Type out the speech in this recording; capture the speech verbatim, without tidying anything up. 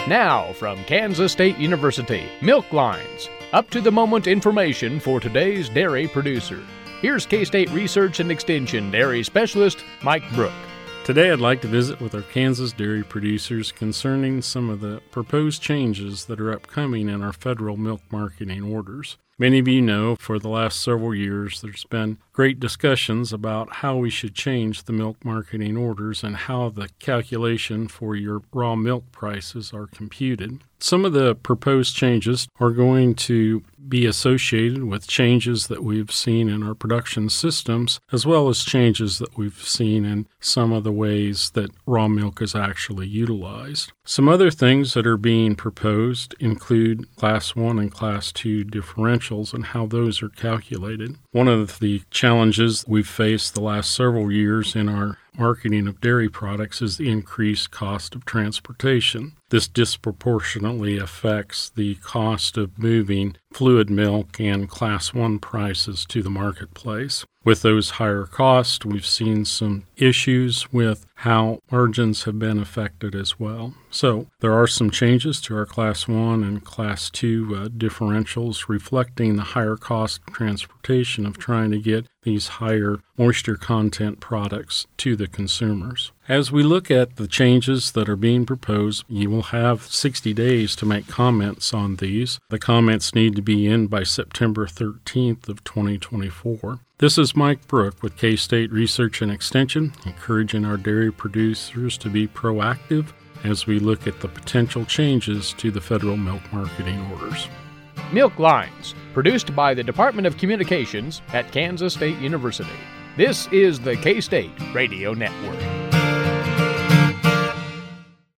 Now, from Kansas State University, Milk Lines, up-to-the-moment information for today's dairy producer. Here's K-State Research and Extension Dairy Specialist Mike Brook. Today I'd like to visit with our Kansas dairy producers concerning some of the proposed changes that are upcoming in our federal milk marketing orders. Many of you know for the last several years there's been great discussions about how we should change the milk marketing orders and how the calculation for your raw milk prices are computed. Some of the proposed changes are going to be associated with changes that we've seen in our production systems, as well as changes that we've seen in some of the ways that raw milk is actually utilized. Some other things that are being proposed include Class one and Class two differentials and how those are calculated. One of the challenges we've faced the last several years in our marketing of dairy products is the increased cost of transportation. This disproportionately affects the cost of moving fluid milk and Class one prices to the marketplace. With those higher costs, we've seen some issues with how margins have been affected as well. So there are some changes to our Class one and Class two uh, differentials reflecting the higher cost of transportation of trying to get these higher moisture content products to the consumers. As we look at the changes that are being proposed, you will have sixty days to make comments on these. The comments need to be in by September thirteenth of twenty twenty-four. This is Mike Brook with K-State Research and Extension, encouraging our dairy producers to be proactive as we look at the potential changes to the federal milk marketing orders. Milk Lines, produced by the Department of Communications at Kansas State University. This is the K-State Radio Network.